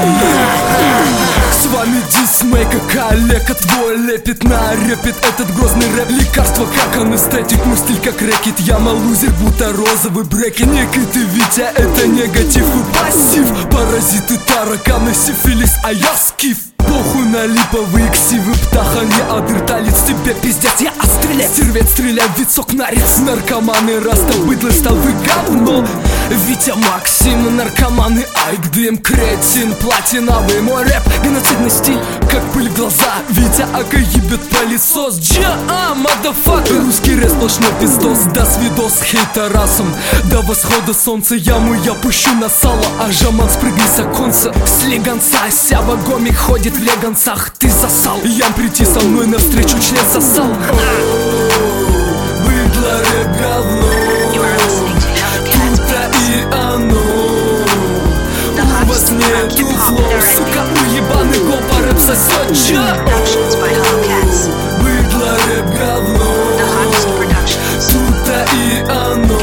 С вами Дисмейка, коллега твой лепит на репит этот грозный рэп. Лекарство как анестетик, мой стиль как рэкет. Яма лузер, будто розовый брекет. Некий ты Витя, это негатив и пассив. Паразиты, тараканы, сифилис, а я скиф. Похуй на липовые ксивы, птаха не адырталец. Тебе пиздец, я острелец. Сервет стреляй, вицок нарец. Наркоманы, раста, быдло, стал вы говно. Витя Максим, наркоманы, айк, дым, кретин. Платиновый мой рэп, геноцидный стиль, как пыль в глаза. Витя Ака ебет пылесос. Мадафака. Русский рэп, сплошной пиздос. До свидос, хейтерасом. До восхода солнца яму я пущу на сало. А жаман спрыгни с оконца. Слегонца, сява гомик ходит в леганцах. Ты засал, ям прийти со мной навстречу, член сосал. Быдло, рэп, говно. Тута и оно. У вас нету флоу, сука, уебаный гопа рэп сосёт. Быдло, рэп, говно. Тута и оно.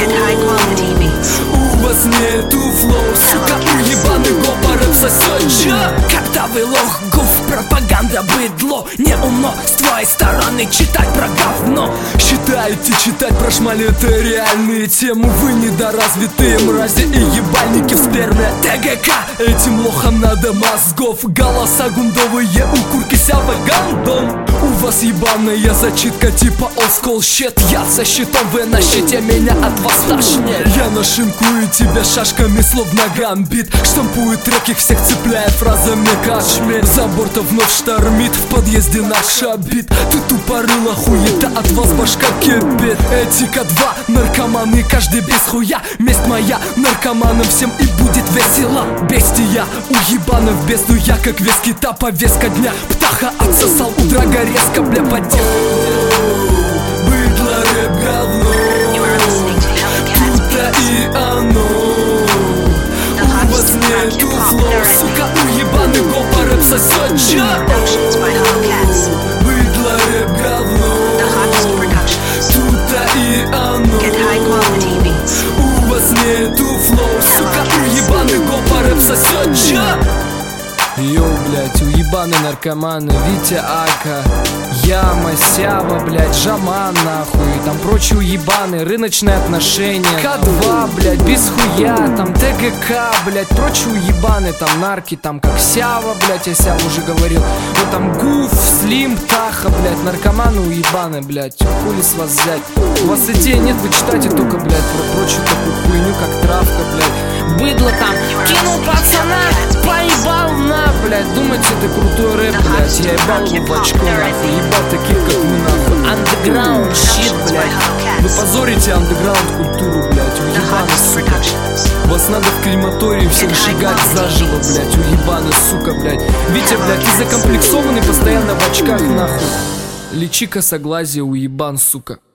У вас нету флоу, сука, уебаный гопа рэп сосёт. Когда вы лох, гуф, пропаганда, быдло. Не умно с твоей стороны читать про говно. Считаете, читать про шмали это реальные темы. Вы недоразвитые мрази и ебальники в сперме. ТГК, этим лохам надо мозгов. Голоса гундовые, у курки сява гандон. У вас ебаная зачитка типа олдскул щит. Я со щитом, вы на щите, меня от вас тошнит. Я нашинкую тебя шашками, словно гамбит. Штампую треки, всех цепляя фразами кашмир. За бортом вновь штормит, в подъезде наш обид. Ты тупорыла хуета, от вас башка кипит. Этика 2, наркоманы, каждый без хуя. Месть моя, наркоманам всем и будет весело. Бестия, уебанов в бездну я, как вес кита, повестка дня. Птаха отсосал, у драга резко, бля, поддел. Быдло, рэп, говно. Тута и оно. У вас нету флоу, сука, уебаный гопа рэп сосёт. Быдло, рэп, говно. Тута и оно. У вас нету флоу, сука, уебаный гопа рэп сосёт. Йоу, блять, уебаны наркоманы, Витя Ака, Яма, Сява, блять, Жаман, нахуй. Там прочие уебаны, рыночные отношения. К2, блять, без хуя. Там ТГК, блять, прочие уебаны. Там нарки, там как Сява, блять, я Сява уже говорил. Вот там Гуф, Слим, Таха, блять, наркоманы уебаны, блять. Хули с вас взять? У вас идей нет, вы читайте только, блять, про прочую такую хуйню, как травка, блять. Быдло там, кинул пацана, поебал на, блять. Думаете, это крутой рэп, блять. Я ебал его в очко, нахуй. Ебал таких, как вы, нахуй. Андеграунд, щит, блять. Вы позорите андеграунд культуру, блять. Уебаны, сука. Вас надо в крематории всем сжигать заживо, блять. Уебаны, сука, блять. Витя, блять, ты закомплексованный, постоянно в очках, нахуй. Лечи косоглазие, уебан, сука.